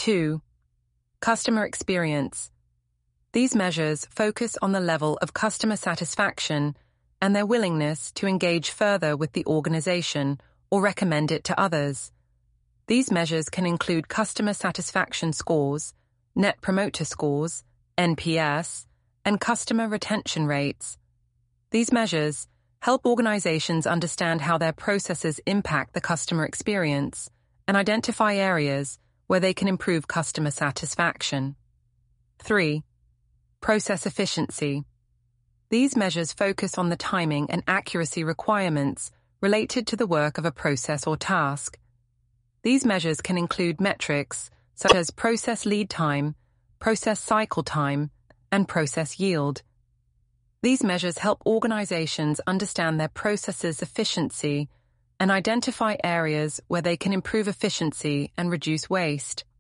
2. Customer experience. These measures focus on the level of customer satisfaction and their willingness to engage further with the organization or recommend it to others. These measures can include customer satisfaction scores, Net Promoter Scores, NPS, and customer retention rates. These measures help organizations understand how their processes impact the customer experience and identify areas where they can improve customer satisfaction. 3. Process efficiency. These measures focus on the timing and accuracy requirements related to the work of a process or task. These measures can include metrics such as process lead time, process cycle time, and process yield. These measures help organizations understand their processes' efficiency and identify areas where they can improve efficiency and reduce waste.